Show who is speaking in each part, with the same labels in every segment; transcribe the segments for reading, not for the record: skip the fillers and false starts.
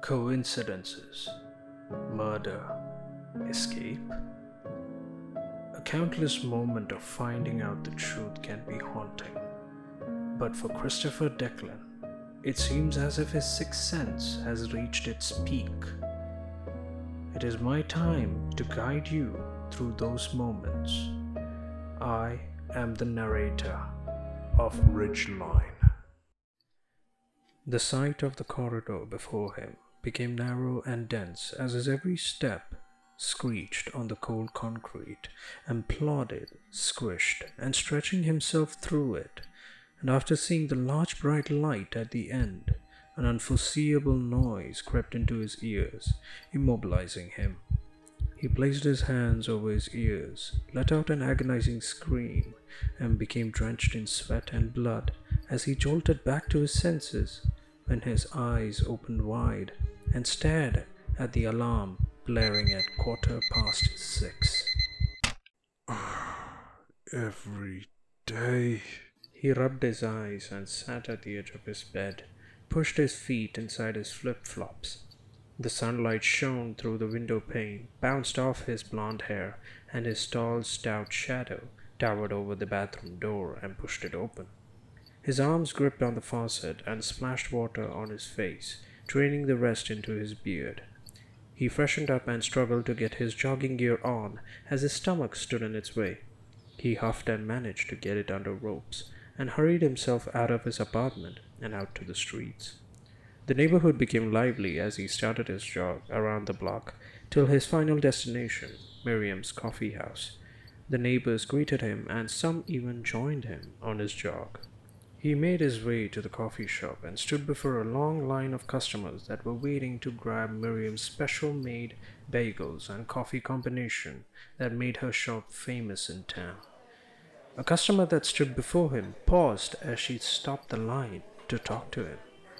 Speaker 1: Coincidences, murder, escape. A countless moment of finding out the truth can be haunting. But for Christopher Declan, it seems as if his sixth sense has reached its peak. It is my time to guide you through those moments. I am the narrator of Ridgeline. The sight of the corridor before him became narrow and dense as his every step screeched on the cold concrete and plodded, squished, and stretching himself through it. And after seeing the large bright light at the end, an unforeseeable noise crept into his ears, immobilizing him. He placed his hands over his ears, let out an agonizing scream, and became drenched in sweat and blood as he jolted back to his senses when his eyes opened wide and stared at the alarm blaring at 6:15.
Speaker 2: Every day.
Speaker 1: He rubbed his eyes and sat at the edge of his bed, pushed his feet inside his flip-flops. The sunlight shone through the window pane, bounced off his blonde hair, and his tall, stout shadow towered over the bathroom door and pushed it open. His arms gripped on the faucet and splashed water on his face, draining the rest into his beard. He freshened up and struggled to get his jogging gear on as his stomach stood in its way. He huffed and managed to get it under ropes and hurried himself out of his apartment and out to the streets. The neighborhood became lively as he started his jog around the block till his final destination, Miriam's coffee house. The neighbors greeted him and some even joined him on his jog. He made his way to the coffee shop and stood before a long line of customers that were waiting to grab Miriam's special-made bagels and coffee combination that made her shop famous in town. A customer that stood before him paused as she stopped the line to talk to him.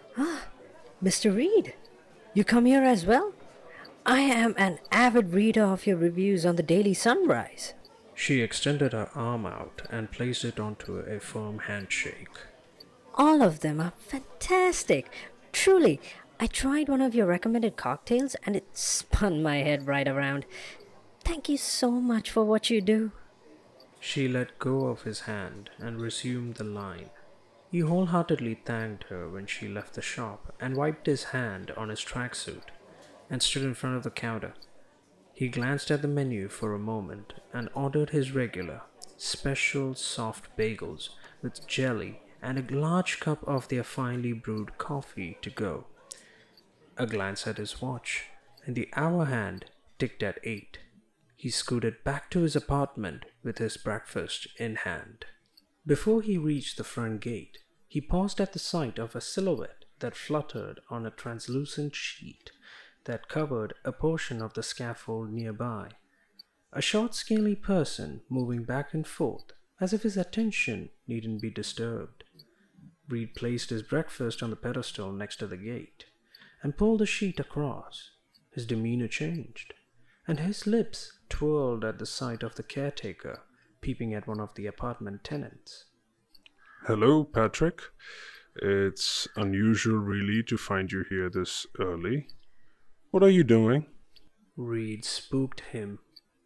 Speaker 3: Mr. Reed, you come here as well? I am an avid reader of your reviews on the Daily Sunrise.
Speaker 1: She extended her arm out and placed it onto a firm handshake.
Speaker 3: All of them are fantastic. Truly, I tried one of your recommended cocktails and it spun my head right around. Thank you so much for what you do.
Speaker 1: She let go of his hand and resumed the line. He wholeheartedly thanked her when she left the shop and wiped his hand on his tracksuit and stood in front of the counter. He glanced at the menu for a moment and ordered his regular, special soft bagels with jelly and a large cup of their finely brewed coffee to go. A glance at his watch, and the hour hand ticked at 8. He scooted back to his apartment with his breakfast in hand. Before he reached the front gate, he paused at the sight of a silhouette that fluttered on a translucent sheet that covered a portion of the scaffold nearby. A short, scaly person moving back and forth, as if his attention needn't be disturbed. Reed placed his breakfast on the pedestal next to the gate and pulled the sheet across. His demeanor changed, and his lips twirled at the sight of the caretaker peeping at one of the apartment tenants.
Speaker 2: Hello, Patrick. It's unusual, really, to find you here this early. What are you doing?
Speaker 1: Reed spooked him.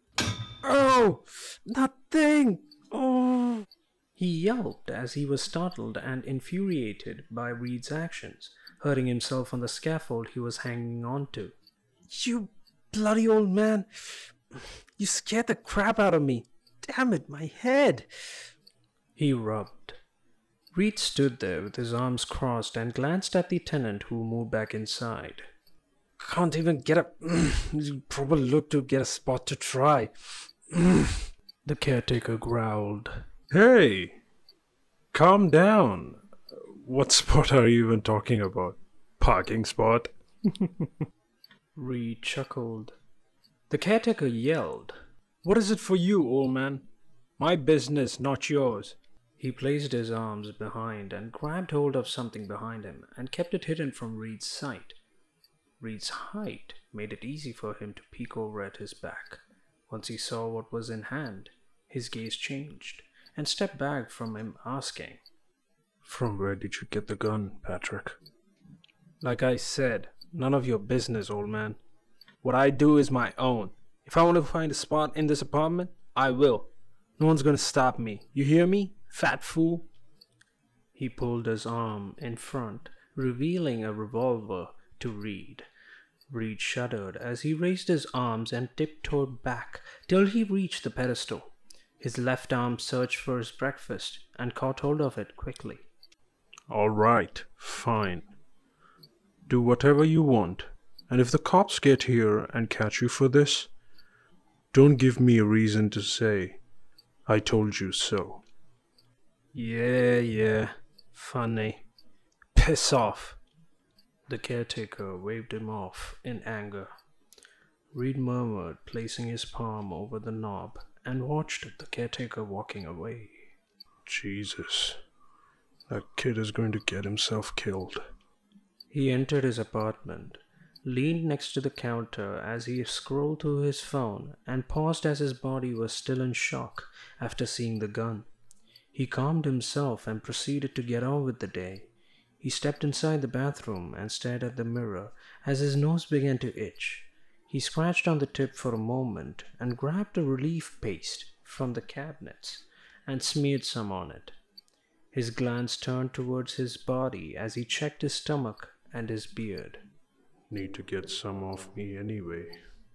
Speaker 2: Oh, nothing! Oh!
Speaker 1: He yelped as he was startled and infuriated by Reed's actions, hurting himself on the scaffold he was hanging onto.
Speaker 4: You bloody old man! You scared the crap out of me! Damn it, my head!
Speaker 1: He rubbed. Reed stood there with his arms crossed and glanced at the tenant who moved back inside.
Speaker 4: Can't even get a proper look to get a spot to try.
Speaker 1: The caretaker growled.
Speaker 2: Hey! Calm down. What spot are you even talking about? Parking spot?
Speaker 1: Reed chuckled. The caretaker yelled.
Speaker 4: What is it for you, old man? My business, not yours.
Speaker 1: He placed his arms behind and grabbed hold of something behind him and kept it hidden from Reed's sight. Reed's height made it easy for him to peek over at his back. Once he saw what was in hand, his gaze changed and stepped back from him, asking,
Speaker 2: From where did you get the gun, Patrick?
Speaker 4: Like I said, None of your business, old man. What I do is my own. If I want to find a spot in this apartment, I will. No one's gonna stop me. You hear me, fat fool?
Speaker 1: He pulled his arm in front, revealing a revolver to Reed. Reed shuddered as he raised his arms and tiptoed back till he reached the pedestal. His left arm searched for his breakfast and caught hold of it quickly.
Speaker 2: All right, fine. Do whatever you want, and if the cops get here and catch you for this, don't give me a reason to say, I told you so.
Speaker 4: Yeah, funny. Piss off.
Speaker 1: The caretaker waved him off in anger. Reed murmured, placing his palm over the knob, and watched the caretaker walking away.
Speaker 2: Jesus, that kid is going to get himself killed.
Speaker 1: He entered his apartment, leaned next to the counter as he scrolled through his phone, and paused as his body was still in shock after seeing the gun. He calmed himself and proceeded to get on with the day. He stepped inside the bathroom and stared at the mirror as his nose began to itch. He scratched on the tip for a moment and grabbed a relief paste from the cabinets and smeared some on it. His glance turned towards his body as he checked his stomach and his beard.
Speaker 2: Need to get some off me anyway.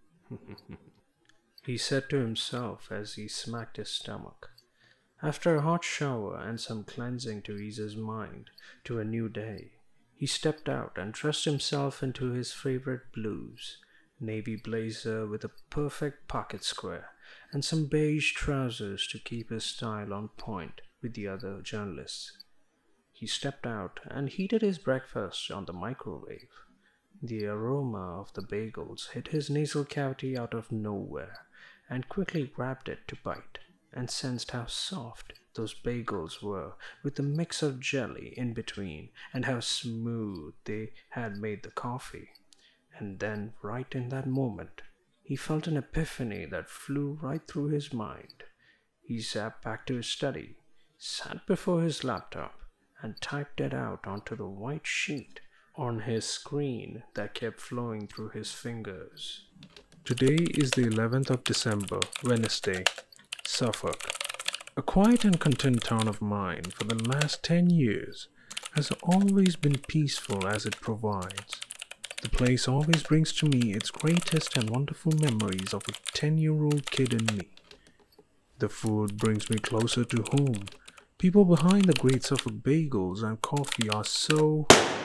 Speaker 1: He said to himself as he smacked his stomach. After a hot shower and some cleansing to ease his mind to a new day, he stepped out and dressed himself into his favorite blues, navy blazer with a perfect pocket square, and some beige trousers to keep his style on point with the other journalists. He stepped out and heated his breakfast on the microwave. The aroma of the bagels hit his nasal cavity out of nowhere, and quickly grabbed it to bite, and sensed how soft those bagels were with a mix of jelly in between, and how smooth they had made the coffee. And then, right in that moment, he felt an epiphany that flew right through his mind. He zapped back to his study, sat before his laptop, and typed it out onto the white sheet on his screen that kept flowing through his fingers.
Speaker 2: Today is the 11th of December, Wednesday, Suffolk. A quiet and content town of mine for the last 10 years has always been peaceful as it provides. The place always brings to me its greatest and wonderful memories of a 10-year-old kid in me. The food brings me closer to home. People behind the great Suffolk bagels and coffee are so...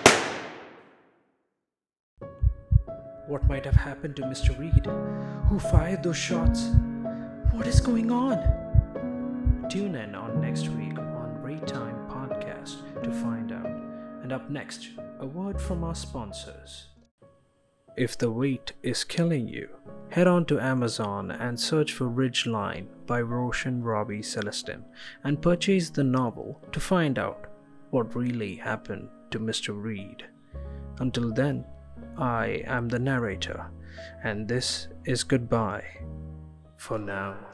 Speaker 1: What might have happened to Mr. Reed? Who fired those shots? What is going on? Tune in on next week on Raytime Podcast to find out. And up next, a word from our sponsors. If the weight is killing you, head on to Amazon and search for Ridgeline by Roshan Robbie Celestin and purchase the novel to find out what really happened to Mr. Reed. Until then, I am the narrator, and this is goodbye for now.